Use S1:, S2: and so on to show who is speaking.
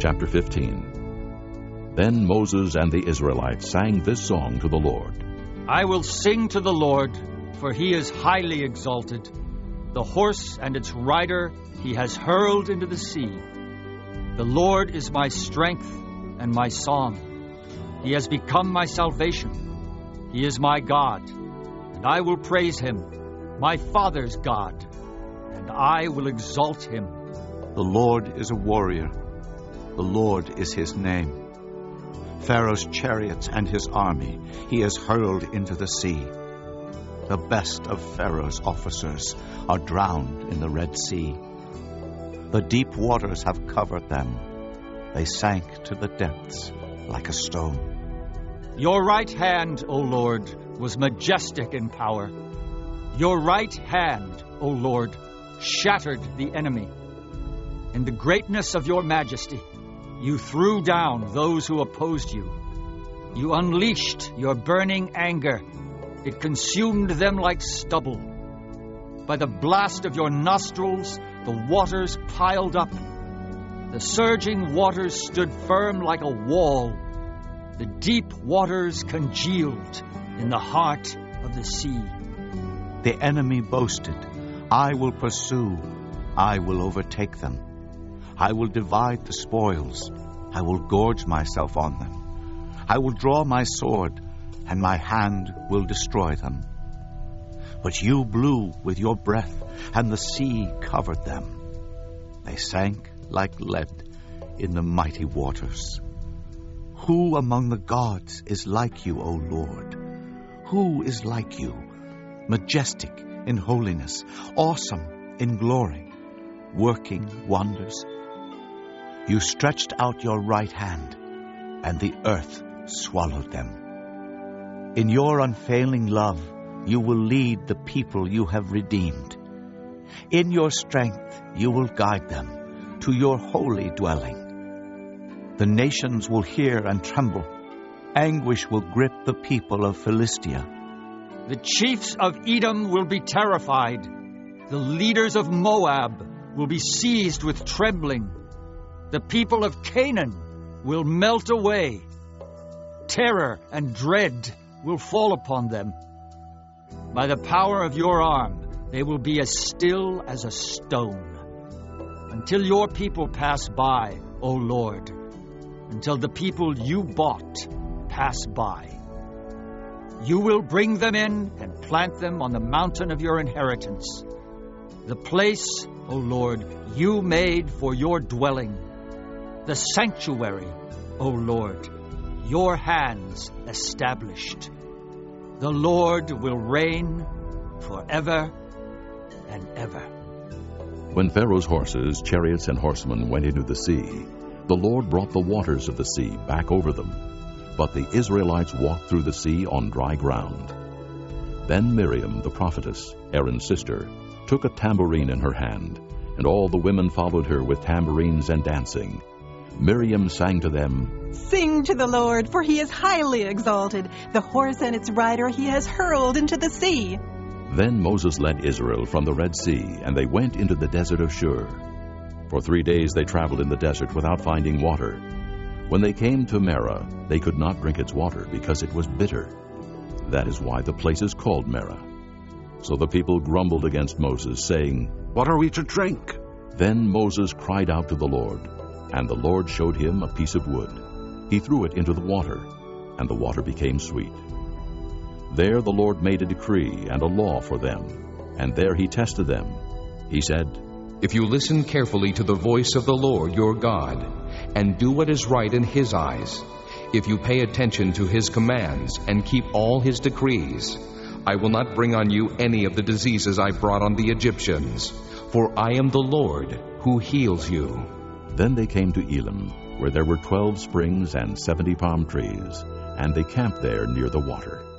S1: Chapter 15. Then Moses and the Israelites sang this song to the Lord.
S2: I will sing to the Lord, for he is highly exalted. The horse and its rider he has hurled into the sea. The Lord is my strength and my song. He has become my salvation. He is my God, and I will praise him, my father's God, and I will exalt him.
S3: The Lord is a warrior. The Lord is his name. Pharaoh's chariots and his army he has hurled into the sea. The best of Pharaoh's officers are drowned in the Red Sea. The deep waters have covered them. They sank to the depths like a stone.
S2: Your right hand, O Lord, was majestic in power. Your right hand, O Lord, shattered the enemy. In the greatness of your majesty, you threw down those who opposed you. You unleashed your burning anger. It consumed them like stubble. By the blast of your nostrils, the waters piled up. The surging waters stood firm like a wall. The deep waters congealed in the heart of the sea.
S3: The enemy boasted, I will pursue, I will overtake them. I will divide the spoils, I will gorge myself on them. I will draw my sword, and my hand will destroy them. But you blew with your breath, and the sea covered them. They sank like lead in the mighty waters. Who among the gods is like you, O Lord? Who is like you, majestic in holiness, awesome in glory, working wonders? You stretched out your right hand, and the earth swallowed them. In your unfailing love, you will lead the people you have redeemed. In your strength, you will guide them to your holy dwelling. The nations will hear and tremble. Anguish will grip the people of Philistia.
S2: The chiefs of Edom will be terrified. The leaders of Moab will be seized with trembling. The people of Canaan will melt away. Terror and dread will fall upon them. By the power of your arm, they will be as still as a stone. Until your people pass by, O Lord, until the people you bought pass by. You will bring them in and plant them on the mountain of your inheritance, the place, O Lord, you made for your dwelling, the sanctuary, O Lord, your hands established. The Lord will reign forever and ever.
S1: When Pharaoh's horses, chariots, and horsemen went into the sea, the Lord brought the waters of the sea back over them. But the Israelites walked through the sea on dry ground. Then Miriam, the prophetess, Aaron's sister, took a tambourine in her hand, and all the women followed her with tambourines and dancing. Miriam sang to them,
S4: Sing to the Lord, for he is highly exalted. The horse and its rider he has hurled into the sea.
S1: Then Moses led Israel from the Red Sea, and they went into the desert of Shur. For 3 days they traveled in the desert without finding water. When they came to Marah, they could not drink its water because it was bitter. That is why the place is called Marah. So the people grumbled against Moses, saying,
S5: What are we to drink?
S1: Then Moses cried out to the Lord, and the Lord showed him a piece of wood. He threw it into the water, and the water became sweet. There the Lord made a decree and a law for them, and there he tested them. He said,
S6: If you listen carefully to the voice of the Lord your God, and do what is right in his eyes, if you pay attention to his commands and keep all his decrees, I will not bring on you any of the diseases I brought on the Egyptians, for I am the Lord who heals you.
S1: Then they came to Elim, where there were 12 springs and 70 palm trees, and they camped there near the water.